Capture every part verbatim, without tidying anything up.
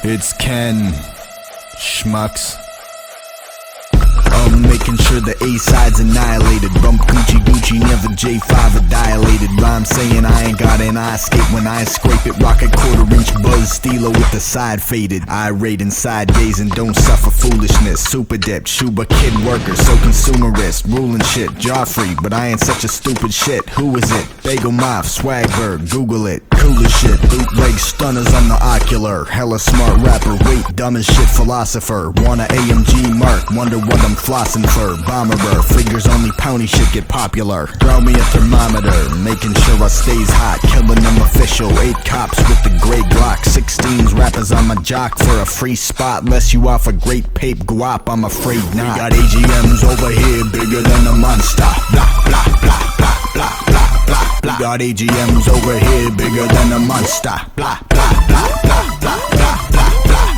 It's Ken Schmucks. I'm making sure the A-side's annihilated. Bump Gucci Gucci, never J five or dilated. Rhyme saying I ain't got an eye escape when I scrape it. Rocket quarter inch buzz steelo with the side faded. Irate inside gazing, don't suffer foolishness. Super dip, Shuba kid worker, so consumerist. Ruling shit, Joffrey, but I ain't such a stupid shit. Who is it? Bagel Moth, Swagberg, Google it. Cool as shit, bootleg stunners on the ocular. Hella smart rapper, wait, dumb as shit philosopher. Want a A M G mark, wonder what I'm flossing for. Bomberer, figures only pouny shit get popular. Throw me a thermometer, making sure I stays hot. Killing them official, eight cops with the gray Glock. Sixteens rappers on my jock for a free spot. Less you off a great pape guap, I'm afraid not. We got A G Ms over here, bigger than a monster. Blah, blah, blah, blah, blah, blah, blah. We got A G Ms over here, bigger than a monster. Blah, blah, blah, blah, blah, blah, blah, blah.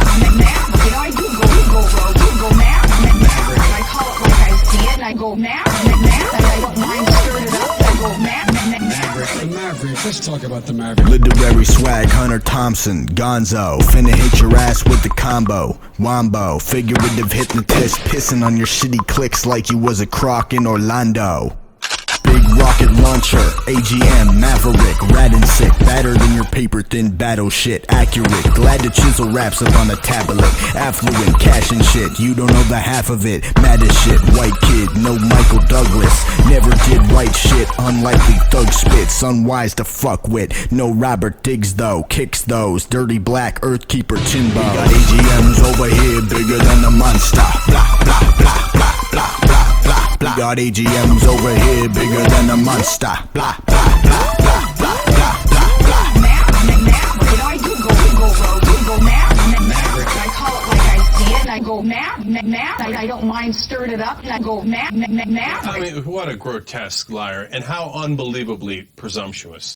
I go mad, mad, mad, I don't mind stirring it up, I go mad, mad, mad, Maverick, the Maverick, let's talk about the Maverick. Literary swag, Hunter Thompson, Gonzo. Finna hit your ass with the combo. Wombo, figurative hypnotist, pissing on your shitty clicks like you was a croc in Orlando. Big rocket launcher, A G M, Maverick, rat and sick, better than your paper thin battle shit, accurate, glad to chisel raps up on a tablet, affluent, cash and shit, you don't know the half of it, mad as shit, white kid, no Michael Douglas, never did right shit, unlikely thug spits, unwise to fuck with, no Robert Diggs though, kicks those, dirty black earthkeeper Timbo. We got A G Ms over here, bigger than a monster, blah, blah, blah, blah, blah, blah. We got A G Ms over here, bigger than a monster. Blah, blah, blah, blah, blah, blah, blah, blah. mad, mad, mad, you know I do go, do go, bro, do go mad, mad, mad, I call it like I see it, and I go mad, mad, mad, I, I don't mind stirring it up, and I go mad, mad, mad, mad. I mean, what a grotesque liar, and how unbelievably presumptuous.